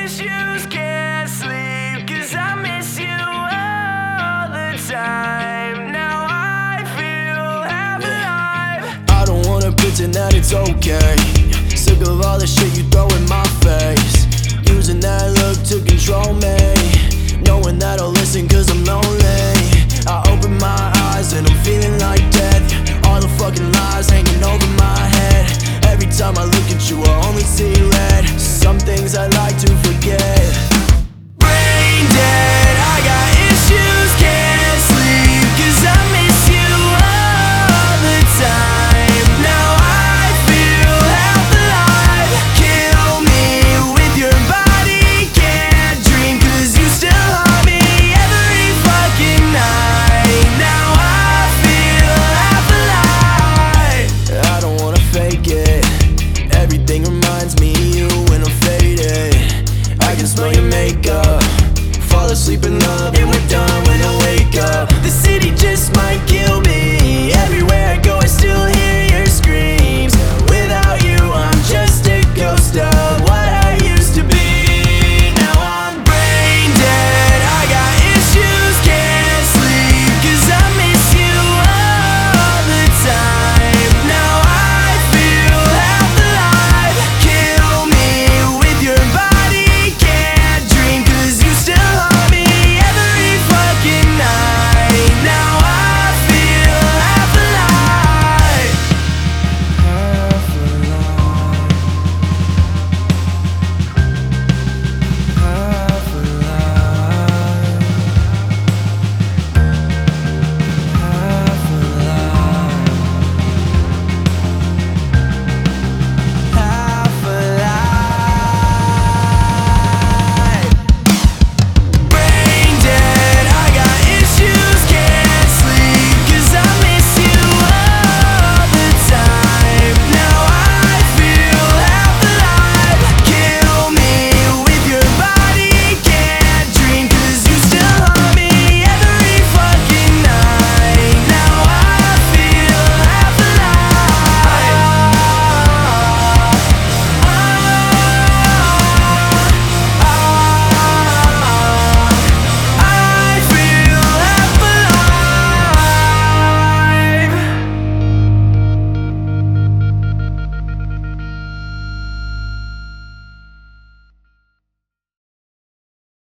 issues, can't sleep, 'cause I miss you all the time. Now I feel half alive. I don't wanna pretend that it's okay. Sick of all the shit you throw in my face, using that look to control me, knowing that I'll listen 'cause I'm lonely. I open my eyes and I'm feeling like death. All the fucking lies hanging over my head. Every time I look at you I only see red. Some things I like to